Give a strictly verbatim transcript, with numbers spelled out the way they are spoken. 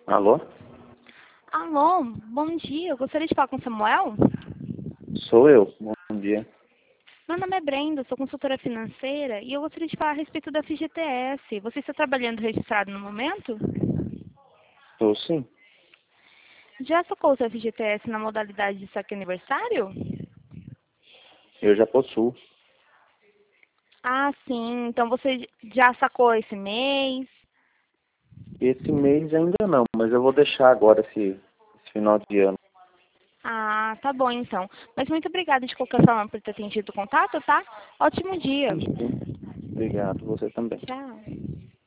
Alô? Alô, bom dia. Eu gostaria de falar com o Samuel. Sou eu. Bom dia. Meu nome é Brenda, sou consultora financeira e eu gostaria de falar a respeito da F G T S. Você está trabalhando registrado no momento? Sou sim. Já sacou o seu F G T S na modalidade de saque aniversário? Eu já possuo. Ah, sim. Então você já sacou esse mês? Esse mês ainda não, mas eu vou deixar agora esse, esse final de ano. Ah, tá bom então. Mas muito obrigada de qualquer forma por ter atendido o contato, tá? Ótimo dia. Sim, sim. Obrigado. Você também. Tchau.